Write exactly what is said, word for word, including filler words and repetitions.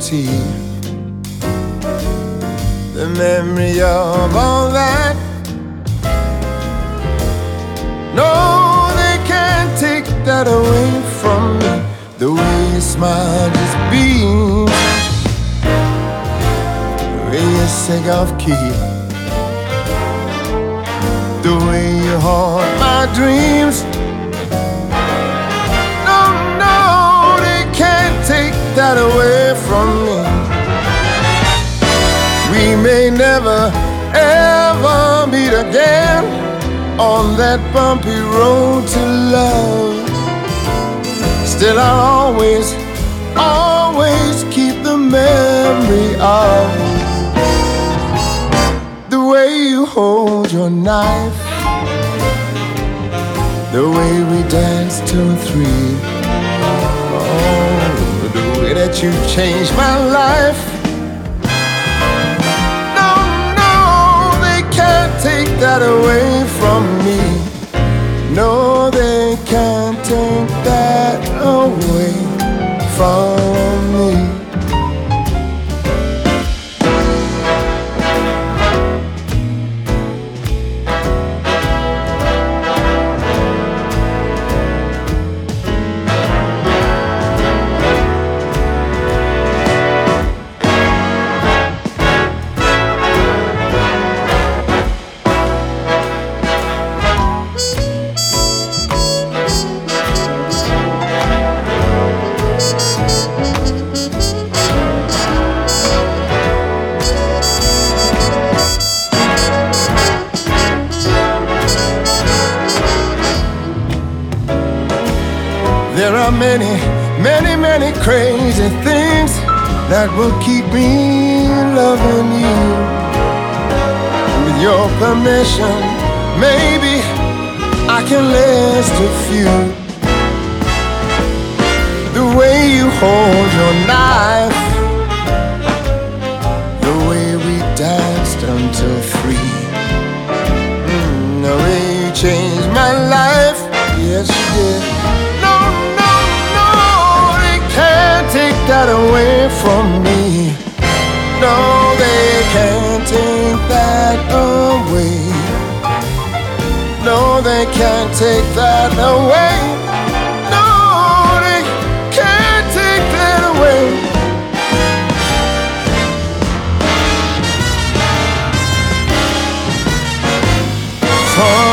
guarantee the memory of all that. No, they can't take that away from me. The way you smile just beams, the way you sing off key, the way you haunt my dreams. No, no, they can't take that away from me. We may never, ever meet again on that bumpy road to love. Still I'll always, always keep the memory of the way you hold your knife, the way we danced till three. Oh, the way that you changed my life. No, no, they can't take that away from me. No, they can't take that away from me. There are many, many, many crazy things that will keep me loving you. With your permission, maybe I can list a few. The way you hold your knife, the way we danced until three, mm, the way you changed my life, yes you did. Take that away from me. No, they can't take that away. No, they can't take that away. No, they can't take that away. For